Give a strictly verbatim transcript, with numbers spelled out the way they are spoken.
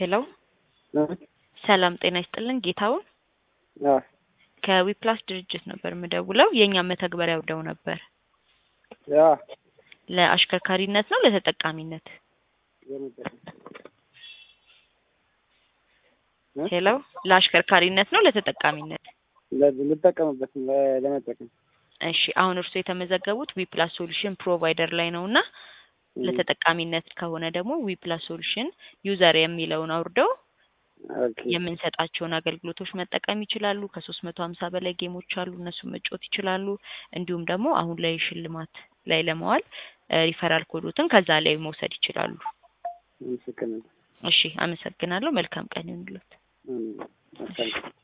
ሄሎ ሰላም ጤና ይስጥልን ጌታውን አዎ ከዊፕላስ ድርጅት ነበር የምደውለው የኛ መተግበሪያ ወደው ነበር ያ ለአሽከርካሪነት ነው ለተጠቃሚነት ሄሎ ለአሽከርካሪነት ነው ለተጠቃሚነት ለተጠቀምበት ለመጠቀም እሺ አሁን እርሱ የተመዘገቡት ዊፕላስ ሶሉሽን ፕሮቫይደር ላይ ነውና ለተጠቃሚነት ከሆነ ደግሞ ዊፕላስ ሶሉሽን ዩዘር የሚለውን አውርደው የምንሰጣቸውን አገልግሎቶች መጠቀም ይችላሉ ከ350 በላይ ጌሞች አሉ እነሱ መጫወት ይችላሉ እንዲሁም ደግሞ አሁን ላይ ሽልማት ላይ ለማዋል ሪፈራል ኮዶትን ከዛ ላይ መውሰድ ይችላሉ እሺ አመሰግናለሁ መልካም ቀን ይሁንልዎት